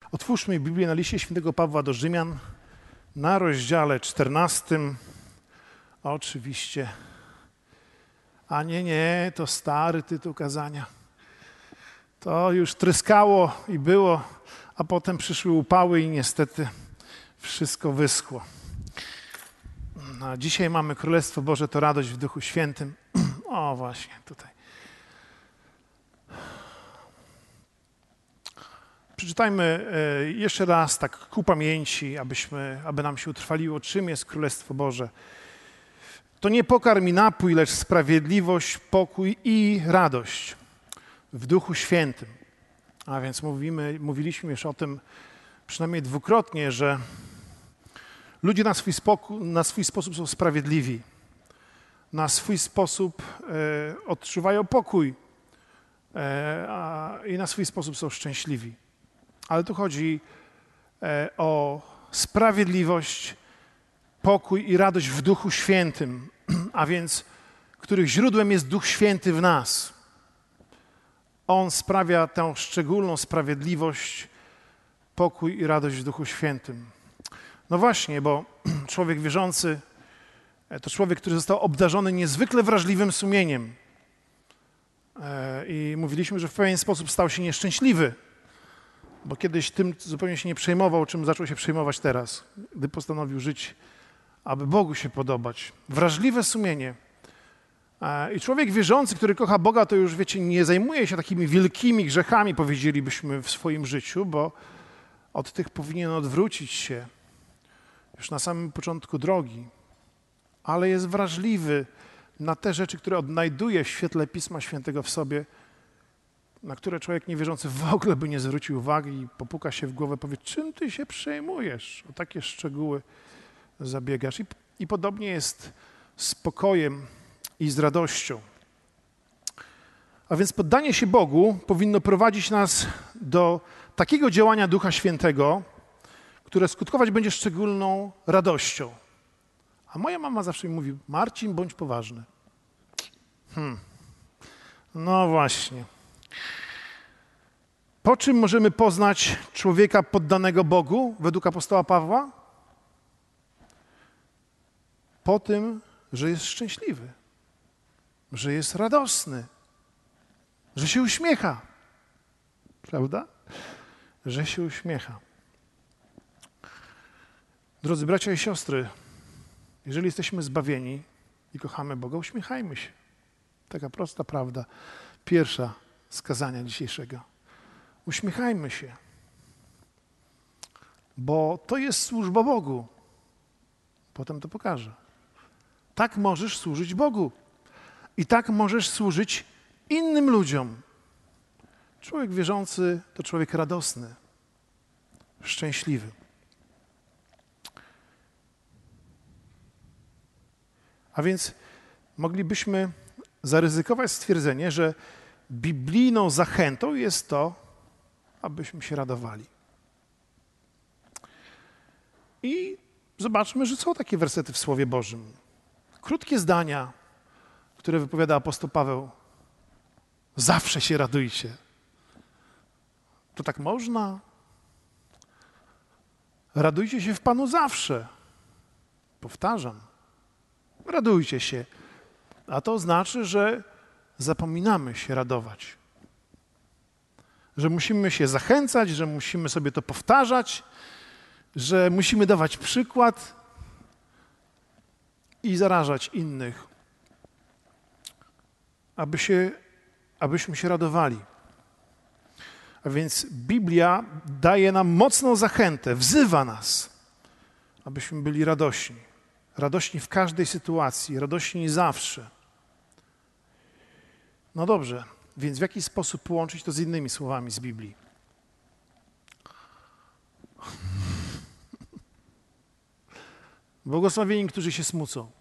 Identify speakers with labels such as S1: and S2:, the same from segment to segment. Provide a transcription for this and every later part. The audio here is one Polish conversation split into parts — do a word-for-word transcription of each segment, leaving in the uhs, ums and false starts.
S1: Otwórzmy Biblię na liście świętego Pawła do Rzymian, na rozdziale czternastym. Oczywiście. A nie, nie, to stary tytuł kazania. To już tryskało i było, a potem przyszły upały i niestety wszystko wyschło. A dzisiaj mamy Królestwo Boże, to radość w Duchu Świętym. O, właśnie tutaj. Przeczytajmy jeszcze raz tak ku pamięci, abyśmy, aby nam się utrwaliło, czym jest Królestwo Boże. To nie pokarm i napój, lecz sprawiedliwość, pokój i radość w Duchu Świętym. A więc mówimy, mówiliśmy już o tym przynajmniej dwukrotnie, że ludzie na swój, spokój, na swój sposób są sprawiedliwi, na swój sposób e, odczuwają pokój e, a, i na swój sposób są szczęśliwi. Ale tu chodzi e, o sprawiedliwość, pokój i radość w Duchu Świętym, a więc których źródłem jest Duch Święty w nas. On sprawia tę szczególną sprawiedliwość, pokój i radość w Duchu Świętym. No właśnie, bo człowiek wierzący to człowiek, który został obdarzony niezwykle wrażliwym sumieniem. I mówiliśmy, że w pewien sposób stał się nieszczęśliwy, bo kiedyś tym zupełnie się nie przejmował, czym zaczął się przejmować teraz, gdy postanowił żyć, aby Bogu się podobać. Wrażliwe sumienie. I człowiek wierzący, który kocha Boga, to już, wiecie, nie zajmuje się takimi wielkimi grzechami, powiedzielibyśmy, w swoim życiu, bo od tych powinien odwrócić się już na samym początku drogi. Ale jest wrażliwy na te rzeczy, które odnajduje w świetle Pisma Świętego w sobie, na które człowiek niewierzący w ogóle by nie zwrócił uwagi i popuka się w głowę, powie, czym ty się przejmujesz? O takie szczegóły zabiegasz. I, i podobnie jest z pokojem i z radością. A więc poddanie się Bogu powinno prowadzić nas do takiego działania Ducha Świętego, które skutkować będzie szczególną radością. A moja mama zawsze mi mówi, Marcin, bądź poważny. Hmm. No właśnie. Po czym możemy poznać człowieka poddanego Bogu według apostoła Pawła? Po tym, że jest szczęśliwy, że jest radosny, że się uśmiecha. Prawda? Że się uśmiecha. Drodzy bracia i siostry, jeżeli jesteśmy zbawieni i kochamy Boga, uśmiechajmy się. Taka prosta prawda. Pierwsza z kazania dzisiejszego. Uśmiechajmy się, bo to jest służba Bogu. Potem to pokażę. Tak możesz służyć Bogu i tak możesz służyć innym ludziom. Człowiek wierzący to człowiek radosny, szczęśliwy. A więc moglibyśmy zaryzykować stwierdzenie, że biblijną zachętą jest to, abyśmy się radowali. I zobaczmy, że są takie wersety w Słowie Bożym. Krótkie zdania, które wypowiada apostoł Paweł. Zawsze się radujcie. To tak można? Radujcie się w Panu zawsze. Powtarzam. Radujcie się. A to znaczy, że zapominamy się radować. Że musimy się zachęcać, że musimy sobie to powtarzać, że musimy dawać przykład i zarażać innych, aby się, abyśmy się radowali. A więc Biblia daje nam mocną zachętę, wzywa nas, abyśmy byli radośni. Radośni w każdej sytuacji, radośni zawsze. No dobrze, więc w jaki sposób połączyć to z innymi słowami z Biblii? Błogosławieni, którzy się smucą.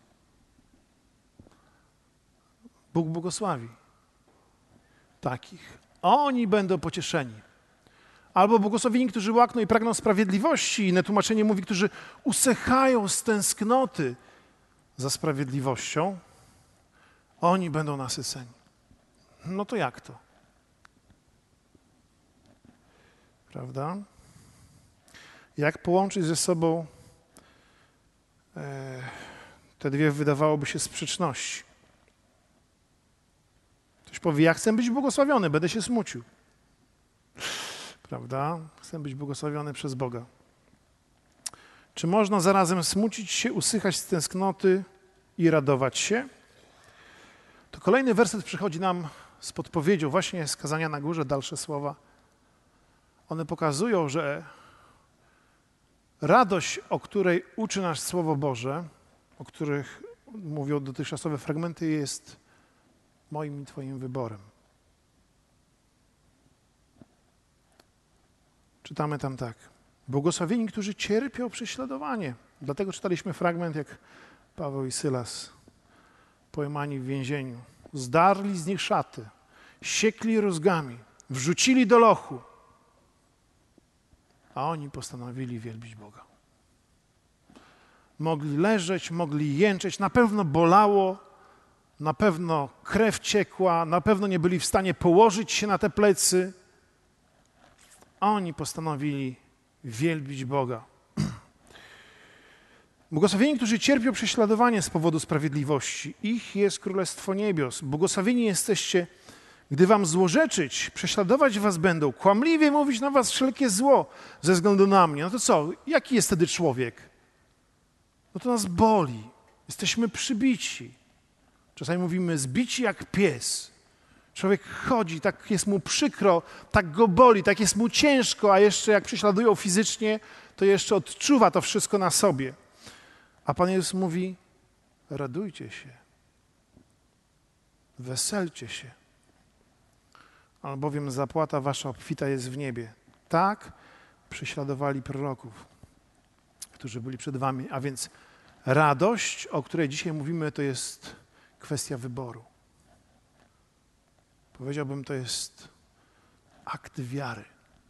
S1: Bóg błogosławi takich. Oni będą pocieszeni. Albo błogosławieni, którzy łakną i pragną sprawiedliwości. Inne tłumaczenie mówi, którzy usychają z tęsknoty za sprawiedliwością. Oni będą nasyceni. No to jak to? Prawda? Jak połączyć ze sobą e, te dwie wydawałoby się sprzeczności? Ktoś powie, ja chcę być błogosławiony, będę się smucił. Prawda? Chcę być błogosławiony przez Boga. Czy można zarazem smucić się, usychać z tęsknoty i radować się? To kolejny werset przychodzi nam z podpowiedzią właśnie z Kazania na Górze, dalsze słowa. One pokazują, że radość, o której uczy nas Słowo Boże, o których mówią dotychczasowe fragmenty, jest moim i Twoim wyborem. Czytamy tam tak. Błogosławieni, którzy cierpią prześladowanie. Dlatego czytaliśmy fragment, jak Paweł i Sylas, pojmani w więzieniu, zdarli z nich szaty, siekli rózgami, wrzucili do lochu, a oni postanowili wielbić Boga. Mogli leżeć, mogli jęczeć, na pewno bolało, na pewno krew ciekła, na pewno nie byli w stanie położyć się na te plecy, a oni postanowili wielbić Boga. Błogosławieni, którzy cierpią prześladowanie z powodu sprawiedliwości, ich jest Królestwo Niebios. Błogosławieni jesteście, gdy wam złorzeczyć, prześladować was będą, kłamliwie mówić na was wszelkie zło ze względu na mnie. No to co? Jaki jest wtedy człowiek? No to nas boli. Jesteśmy przybici. Czasami mówimy zbici jak pies. Człowiek chodzi, tak jest mu przykro, tak go boli, tak jest mu ciężko, a jeszcze jak prześladują fizycznie, to jeszcze odczuwa to wszystko na sobie. A Pan Jezus mówi, radujcie się, weselcie się, albowiem zapłata wasza obfita jest w niebie. Tak prześladowali proroków, którzy byli przed wami. A więc radość, o której dzisiaj mówimy, to jest kwestia wyboru. Powiedziałbym, to jest akt wiary.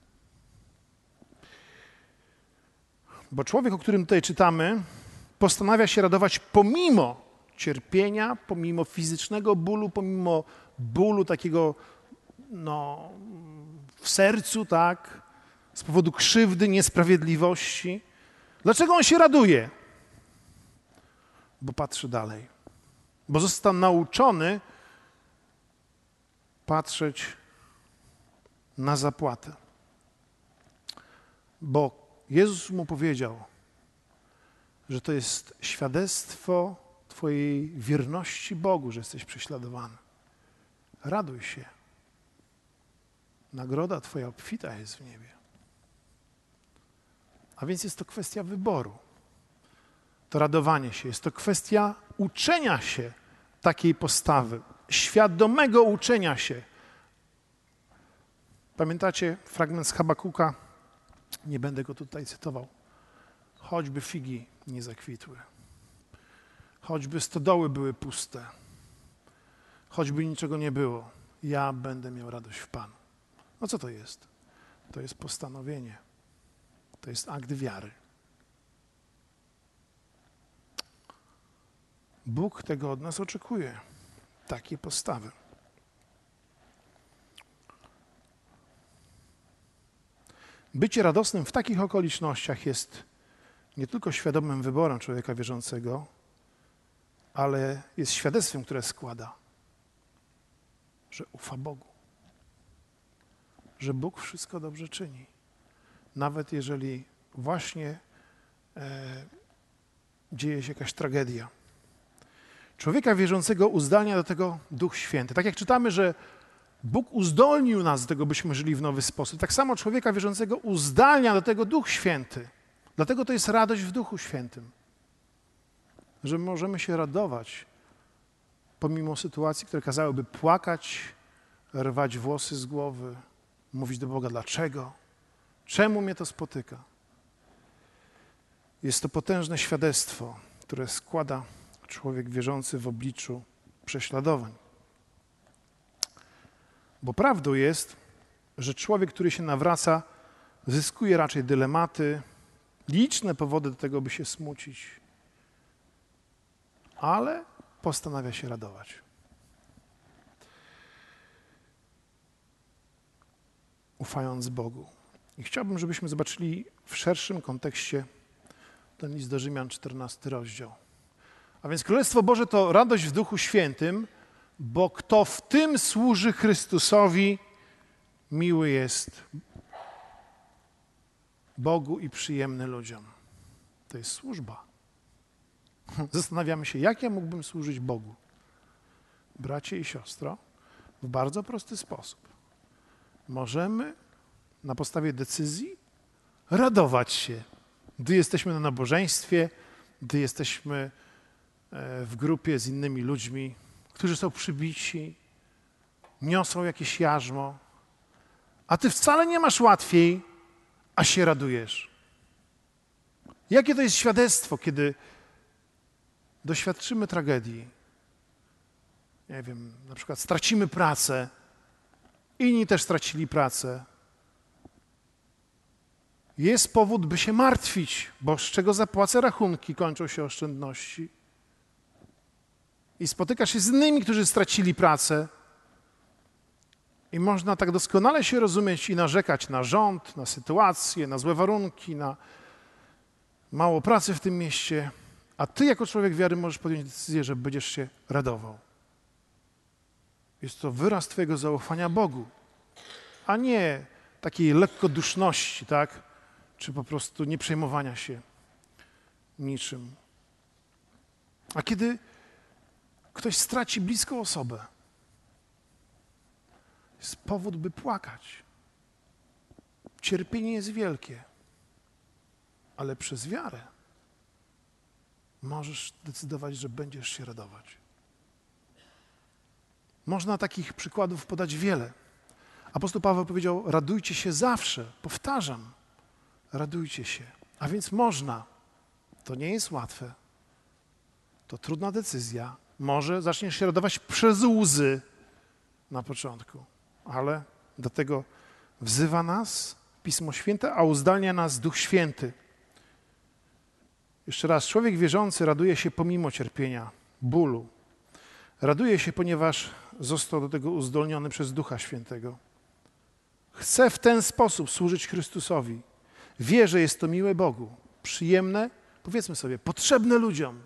S1: Bo człowiek, o którym tutaj czytamy, postanawia się radować pomimo cierpienia, pomimo fizycznego bólu, pomimo bólu takiego no, w sercu, tak, z powodu krzywdy, niesprawiedliwości. Dlaczego on się raduje? Bo patrzy dalej. Bo został nauczony patrzeć na zapłatę. Bo Jezus mu powiedział, że to jest świadectwo twojej wierności Bogu, że jesteś prześladowany. Raduj się. Nagroda twoja obfita jest w niebie. A więc jest to kwestia wyboru. To radowanie się. Jest to kwestia uczenia się takiej postawy. Świadomego uczenia się. Pamiętacie fragment z Habakuka? Nie będę go tutaj cytował. Choćby figi nie zakwitły, choćby stodoły były puste, choćby niczego nie było, ja będę miał radość w Panu. No co to jest? To jest postanowienie. To jest akt wiary. Bóg tego od nas oczekuje. Takiej postawy. Bycie radosnym w takich okolicznościach jest nie tylko świadomym wyborem człowieka wierzącego, ale jest świadectwem, które składa, że ufa Bogu, że Bóg wszystko dobrze czyni. Nawet jeżeli właśnie e, dzieje się jakaś tragedia. Człowieka wierzącego uzdalnia do tego Duch Święty. Tak jak czytamy, że Bóg uzdolnił nas do tego, byśmy żyli w nowy sposób, tak samo człowieka wierzącego uzdalnia do tego Duch Święty. Dlatego to jest radość w Duchu Świętym. Że możemy się radować pomimo sytuacji, które kazałyby płakać, rwać włosy z głowy, mówić do Boga, dlaczego? Czemu mnie to spotyka? Jest to potężne świadectwo, które składa człowiek wierzący w obliczu prześladowań. Bo prawdą jest, że człowiek, który się nawraca, zyskuje raczej dylematy, liczne powody do tego, by się smucić, ale postanawia się radować. Ufając Bogu. I chciałbym, żebyśmy zobaczyli w szerszym kontekście ten list do Rzymian, czternasty rozdział. A więc Królestwo Boże to radość w Duchu Świętym, bo kto w tym służy Chrystusowi, miły jest Bogu i przyjemny ludziom. To jest służba. Zastanawiamy się, jak ja mógłbym służyć Bogu. Bracie i siostro, w bardzo prosty sposób. Możemy na podstawie decyzji radować się, gdy jesteśmy na nabożeństwie, gdy jesteśmy w grupie z innymi ludźmi, którzy są przybici, niosą jakieś jarzmo, a ty wcale nie masz łatwiej, a się radujesz. Jakie to jest świadectwo, kiedy doświadczymy tragedii? Nie wiem, na przykład stracimy pracę, inni też stracili pracę. Jest powód, by się martwić, bo z czego zapłacę rachunki, kończą się oszczędności. I spotykasz się z innymi, którzy stracili pracę. I można tak doskonale się rozumieć i narzekać na rząd, na sytuację, na złe warunki, na mało pracy w tym mieście. A ty jako człowiek wiary możesz podjąć decyzję, że będziesz się radował. Jest to wyraz twojego zaufania Bogu, a nie takiej lekkoduszności, tak? Czy po prostu nie przejmowania się niczym. A kiedy ktoś straci bliską osobę, jest powód, by płakać. Cierpienie jest wielkie, ale przez wiarę możesz decydować, że będziesz się radować. Można takich przykładów podać wiele. Apostoł Paweł powiedział, radujcie się zawsze. Powtarzam, radujcie się. A więc można. To nie jest łatwe. To trudna decyzja. Może zaczniesz się radować przez łzy na początku, ale do tego wzywa nas Pismo Święte, a uzdalnia nas Duch Święty. Jeszcze raz, człowiek wierzący raduje się pomimo cierpienia, bólu. Raduje się, ponieważ został do tego uzdolniony przez Ducha Świętego. Chce w ten sposób służyć Chrystusowi. Wie, że jest to miłe Bogu, przyjemne, powiedzmy sobie, potrzebne ludziom.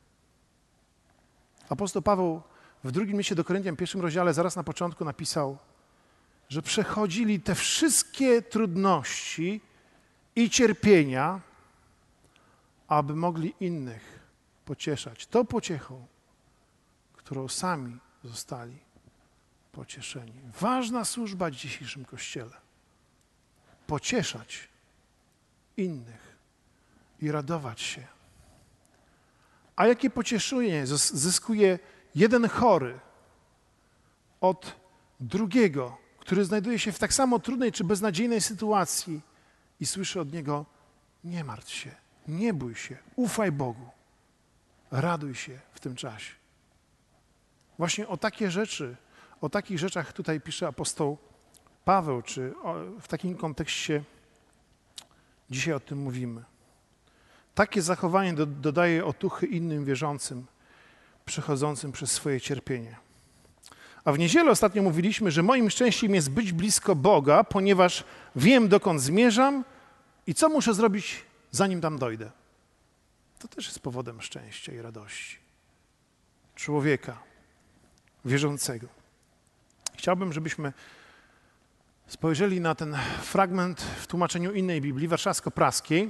S1: Apostoł Paweł w drugim liście do Koryntian, pierwszym rozdziale, zaraz na początku napisał, że przechodzili te wszystkie trudności i cierpienia, aby mogli innych pocieszać. To pociechą, którą sami zostali pocieszeni. Ważna służba w dzisiejszym Kościele. Pocieszać innych i radować się. A jakie pocieszenie zyskuje jeden chory od drugiego, który znajduje się w tak samo trudnej czy beznadziejnej sytuacji i słyszy od niego, nie martw się, nie bój się, ufaj Bogu, raduj się w tym czasie. Właśnie o takie rzeczy, o takich rzeczach tutaj pisze apostoł Paweł, czy w takim kontekście dzisiaj o tym mówimy. Takie zachowanie do, dodaje otuchy innym wierzącym, przechodzącym przez swoje cierpienie. A w niedzielę ostatnio mówiliśmy, że moim szczęściem jest być blisko Boga, ponieważ wiem, dokąd zmierzam i co muszę zrobić, zanim tam dojdę. To też jest powodem szczęścia i radości człowieka wierzącego. Chciałbym, żebyśmy spojrzeli na ten fragment w tłumaczeniu innej Biblii, warszawsko-praskiej,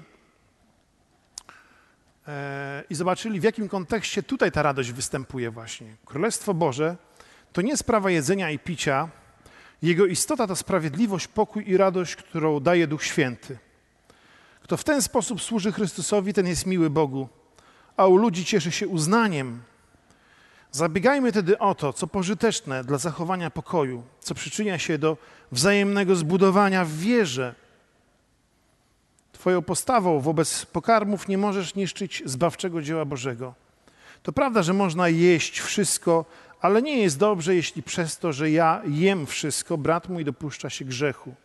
S1: i zobaczyli, w jakim kontekście tutaj ta radość występuje właśnie. Królestwo Boże to nie sprawa jedzenia i picia. Jego istota to sprawiedliwość, pokój i radość, którą daje Duch Święty. Kto w ten sposób służy Chrystusowi, ten jest miły Bogu, a u ludzi cieszy się uznaniem. Zabiegajmy tedy o to, co pożyteczne dla zachowania pokoju, co przyczynia się do wzajemnego zbudowania w wierze. Twoją postawą wobec pokarmów nie możesz niszczyć zbawczego dzieła Bożego. To prawda, że można jeść wszystko, ale nie jest dobrze, jeśli przez to, że ja jem wszystko, brat mój dopuszcza się grzechu.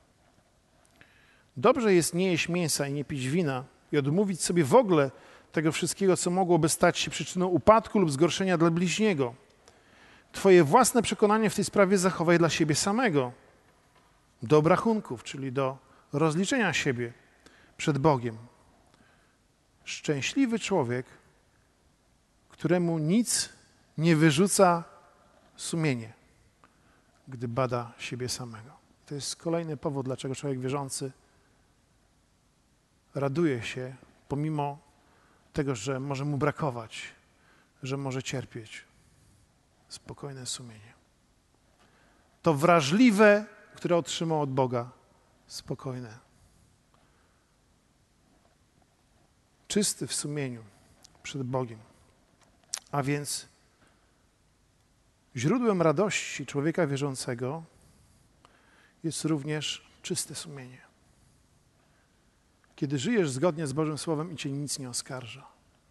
S1: Dobrze jest nie jeść mięsa i nie pić wina i odmówić sobie w ogóle tego wszystkiego, co mogłoby stać się przyczyną upadku lub zgorszenia dla bliźniego. Twoje własne przekonanie w tej sprawie zachowaj dla siebie samego. Do obrachunków, czyli do rozliczenia siebie przed Bogiem. Szczęśliwy człowiek, któremu nic nie wyrzuca sumienie, gdy bada siebie samego. To jest kolejny powód, dlaczego człowiek wierzący raduje się, pomimo tego, że może mu brakować, że może cierpieć. Spokojne sumienie. To wrażliwe, które otrzymał od Boga, spokojne. Czysty w sumieniu przed Bogiem. A więc źródłem radości człowieka wierzącego jest również czyste sumienie. Kiedy żyjesz zgodnie z Bożym Słowem i cię nic nie oskarża.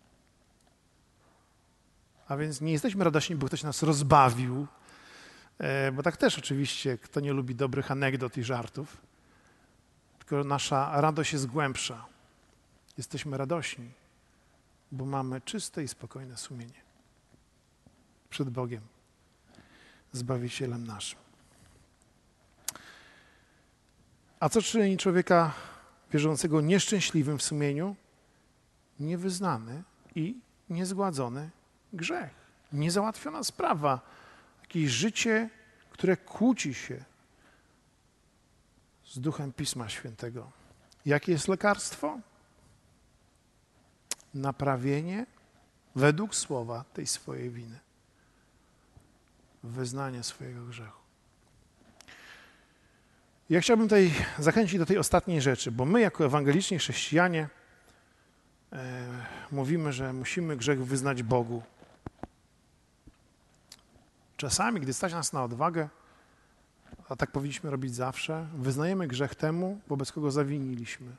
S1: A więc nie jesteśmy radośni, bo ktoś nas rozbawił, bo tak też oczywiście, kto nie lubi dobrych anegdot i żartów, tylko nasza radość jest głębsza. Jesteśmy radośni, bo mamy czyste i spokojne sumienie przed Bogiem, Zbawicielem naszym. A co czyni człowieka wierzącego nieszczęśliwym w sumieniu? Niewyznany i niezgładzony grzech. Niezałatwiona sprawa. Jakieś życie, które kłóci się z duchem Pisma Świętego. Jakie jest lekarstwo? Naprawienie według słowa tej swojej winy. Wyznanie swojego grzechu. Ja chciałbym tutaj zachęcić do tej ostatniej rzeczy, bo my jako ewangeliczni chrześcijanie e, mówimy, że musimy grzech wyznać Bogu. Czasami, gdy stać nas na odwagę, a tak powinniśmy robić zawsze, wyznajemy grzech temu, wobec kogo zawiniliśmy.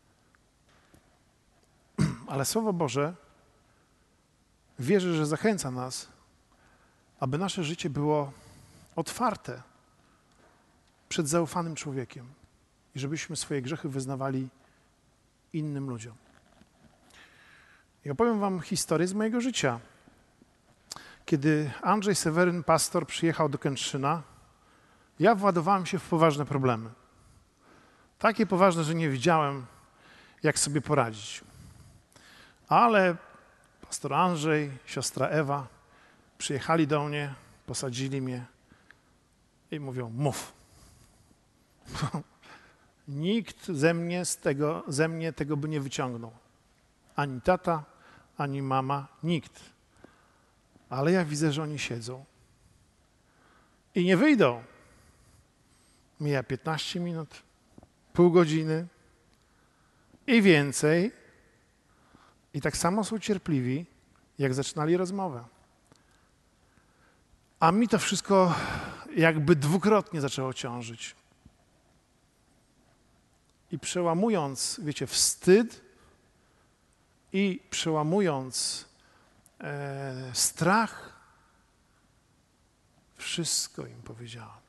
S1: Ale Słowo Boże wierzę, że zachęca nas, aby nasze życie było otwarte przed zaufanym człowiekiem i żebyśmy swoje grzechy wyznawali innym ludziom. I opowiem wam historię z mojego życia. Kiedy Andrzej Seweryn, pastor, przyjechał do Kętrzyna, ja władowałem się w poważne problemy. Takie poważne, że nie wiedziałem, jak sobie poradzić. Ale pastor Andrzej, siostra Ewa przyjechali do mnie, posadzili mnie i mówią, mów. Nikt ze mnie, z tego, ze mnie tego by nie wyciągnął. Ani tata, ani mama, nikt. Ale ja widzę, że oni siedzą i nie wyjdą. Mija piętnaście minut, pół godziny i więcej. I tak samo są cierpliwi, jak zaczynali rozmowę. A mi to wszystko jakby dwukrotnie zaczęło ciążyć. I przełamując, wiecie, wstyd i przełamując e, strach, wszystko im powiedziałam.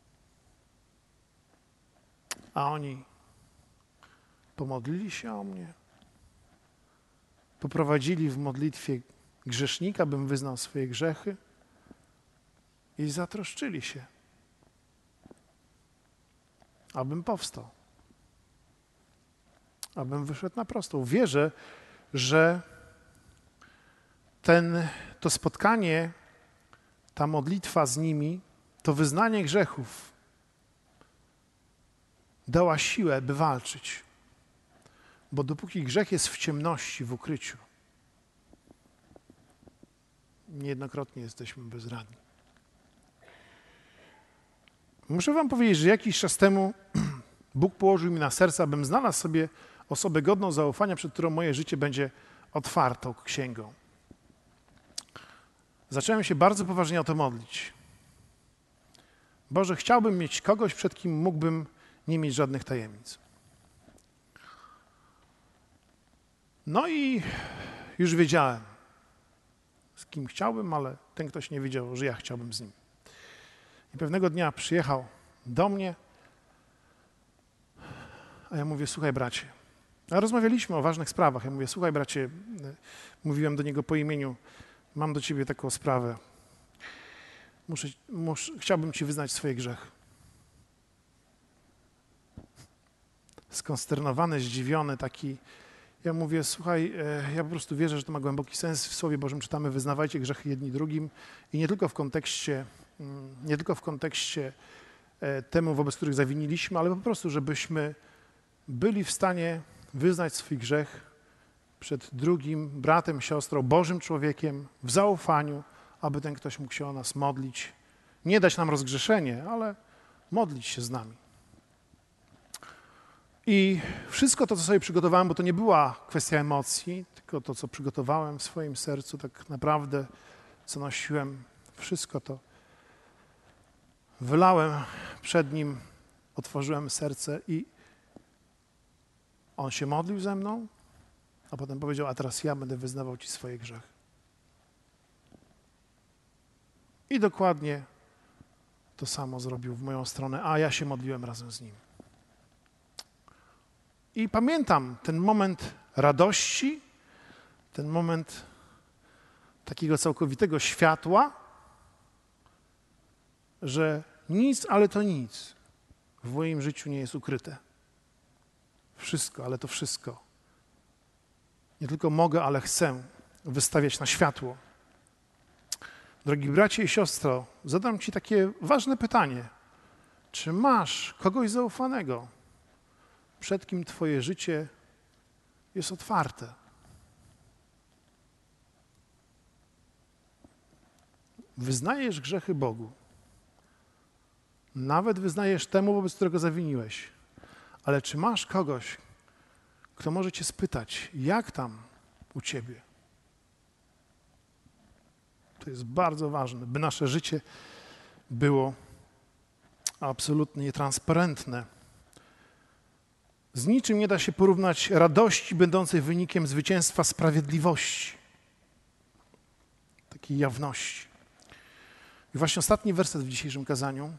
S1: A oni pomodlili się o mnie, poprowadzili w modlitwie grzesznika, bym wyznał swoje grzechy i zatroszczyli się, abym powstał, abym wyszedł na prostą. Wierzę, że ten, to spotkanie, ta modlitwa z nimi, to wyznanie grzechów dała siłę, by walczyć. Bo dopóki grzech jest w ciemności, w ukryciu, niejednokrotnie jesteśmy bezradni. Muszę wam powiedzieć, że jakiś czas temu Bóg położył mi na serce, abym znalazł sobie osobę godną zaufania, przed którą moje życie będzie otwartą księgą. Zacząłem się bardzo poważnie o to modlić. Boże, chciałbym mieć kogoś, przed kim mógłbym nie mieć żadnych tajemnic. No i już wiedziałem, z kim chciałbym, ale ten ktoś nie wiedział, że ja chciałbym z nim. I pewnego dnia przyjechał do mnie, a ja mówię, słuchaj bracie, a rozmawialiśmy o ważnych sprawach. Ja mówię, słuchaj bracie, mówiłem do niego po imieniu, mam do ciebie taką sprawę. Muszę, muszę, chciałbym ci wyznać swoje grzechy. skonsternowany, zdziwiony, taki. Ja mówię, słuchaj, ja po prostu wierzę, że to ma głęboki sens. W Słowie Bożym czytamy, wyznawajcie grzechy jedni drugim i nie tylko w kontekście, nie tylko w kontekście temu, wobec których zawiniliśmy, ale po prostu, żebyśmy byli w stanie wyznać swój grzech przed drugim bratem, siostrą, Bożym człowiekiem w zaufaniu, aby ten ktoś mógł się o nas modlić. Nie dać nam rozgrzeszenie, ale modlić się z nami. I wszystko to, co sobie przygotowałem, bo to nie była kwestia emocji, tylko to, co przygotowałem w swoim sercu, tak naprawdę, co nosiłem, wszystko to wylałem przed Nim, otworzyłem serce i On się modlił ze mną, a potem powiedział, a teraz ja będę wyznawał Ci swoje grzechy. I dokładnie to samo zrobił w moją stronę, a ja się modliłem razem z Nim. I pamiętam ten moment radości, ten moment takiego całkowitego światła, że nic, ale to nic w moim życiu nie jest ukryte. Wszystko, ale to wszystko. Nie tylko mogę, ale chcę wystawiać na światło. Drogi bracie i siostro, zadam Ci takie ważne pytanie. Czy masz kogoś zaufanego, przed kim Twoje życie jest otwarte? Wyznajesz grzechy Bogu. Nawet wyznajesz temu, wobec którego zawiniłeś. Ale czy masz kogoś, kto może Cię spytać, jak tam u Ciebie? To jest bardzo ważne, by nasze życie było absolutnie nietransparentne. Z niczym nie da się porównać radości będącej wynikiem zwycięstwa sprawiedliwości, takiej jawności. I właśnie ostatni werset w dzisiejszym kazaniu.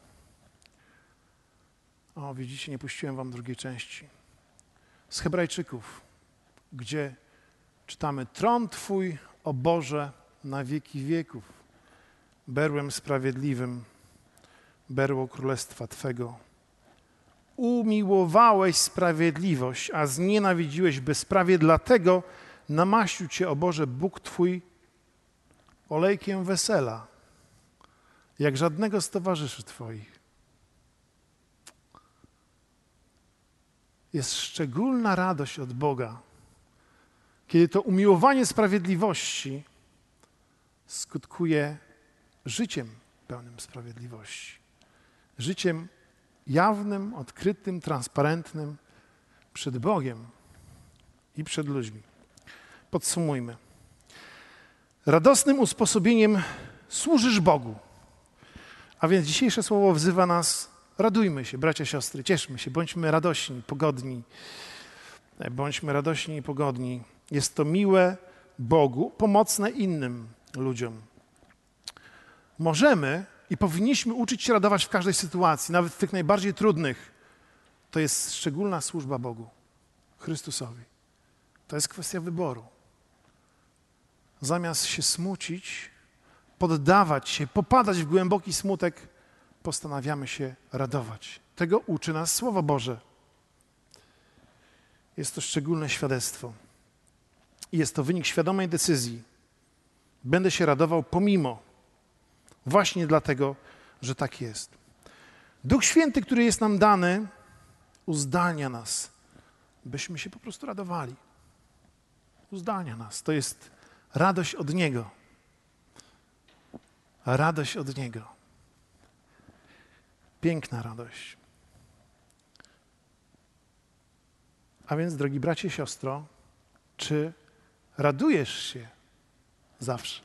S1: O, widzicie, nie puściłem wam drugiej części. Z Hebrajczyków, gdzie czytamy: Tron Twój, o Boże, na wieki wieków. Berłem sprawiedliwym, berło królestwa Twego. Umiłowałeś sprawiedliwość, a znienawidziłeś bezprawie, dlatego namaścił Cię, o Boże, Bóg Twój olejkiem wesela, jak żadnego z towarzyszy Twoich. Jest szczególna radość od Boga, kiedy to umiłowanie sprawiedliwości skutkuje życiem pełnym sprawiedliwości. Życiem jawnym, odkrytym, transparentnym przed Bogiem i przed ludźmi. Podsumujmy. Radosnym usposobieniem służysz Bogu. A więc dzisiejsze słowo wzywa nas: radujmy się, bracia, siostry, cieszmy się, bądźmy radośni, pogodni. Bądźmy radośni i pogodni. Jest to miłe Bogu, pomocne innym ludziom. Możemy i powinniśmy uczyć się radować w każdej sytuacji, nawet w tych najbardziej trudnych. To jest szczególna służba Bogu, Chrystusowi. To jest kwestia wyboru. Zamiast się smucić, poddawać się, popadać w głęboki smutek, postanawiamy się radować. Tego uczy nas Słowo Boże. Jest to szczególne świadectwo. I jest to wynik świadomej decyzji. Będę się radował pomimo. Właśnie dlatego, że tak jest. Duch Święty, który jest nam dany, uzdalnia nas, byśmy się po prostu radowali. Uzdalnia nas. To jest radość od Niego. Radość od Niego. Piękna radość. A więc, drogi bracie i siostro, czy radujesz się zawsze?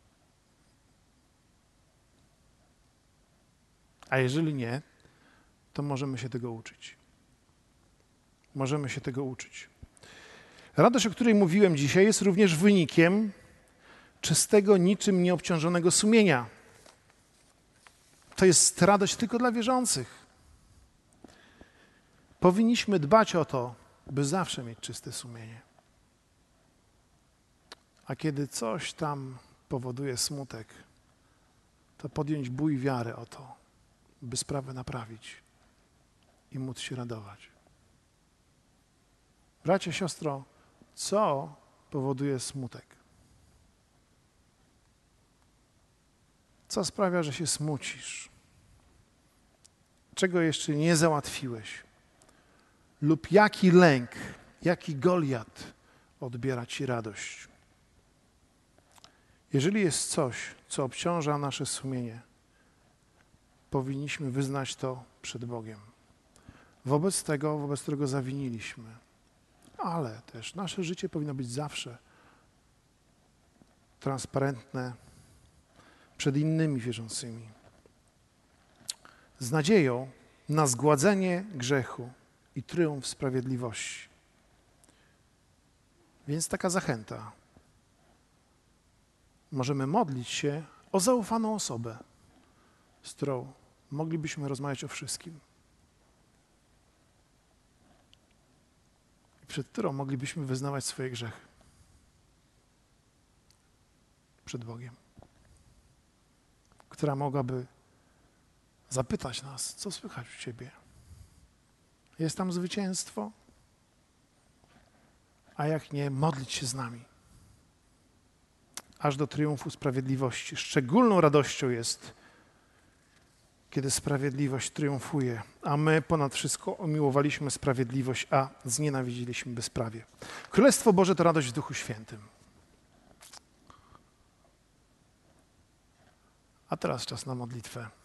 S1: A jeżeli nie, to możemy się tego uczyć. Możemy się tego uczyć. Radość, o której mówiłem dzisiaj, jest również wynikiem czystego, niczym nieobciążonego sumienia. To jest radość tylko dla wierzących. Powinniśmy dbać o to, by zawsze mieć czyste sumienie. A kiedy coś tam powoduje smutek, to podjąć bój wiary o to, by sprawę naprawić i móc się radować. Bracie, siostro, co powoduje smutek? Co sprawia, że się smucisz? Czego jeszcze nie załatwiłeś? Lub jaki lęk, jaki Goliat odbiera ci radość? Jeżeli jest coś, co obciąża nasze sumienie, powinniśmy wyznać to przed Bogiem. Wobec tego, wobec którego zawiniliśmy. Ale też nasze życie powinno być zawsze transparentne przed innymi wierzącymi. Z nadzieją na zgładzenie grzechu i triumf sprawiedliwości. Więc taka zachęta. Możemy modlić się o zaufaną osobę, z którą moglibyśmy rozmawiać o wszystkim. I przed którą moglibyśmy wyznawać swoje grzechy. Przed Bogiem. Która mogłaby zapytać nas, co słychać u Ciebie? Jest tam zwycięstwo? A jak nie, modlić się z nami. Aż do triumfu sprawiedliwości. Szczególną radością jest, kiedy sprawiedliwość triumfuje, a my ponad wszystko umiłowaliśmy sprawiedliwość, a znienawidziliśmy bezprawie. Królestwo Boże to radość w Duchu Świętym. A teraz czas na modlitwę.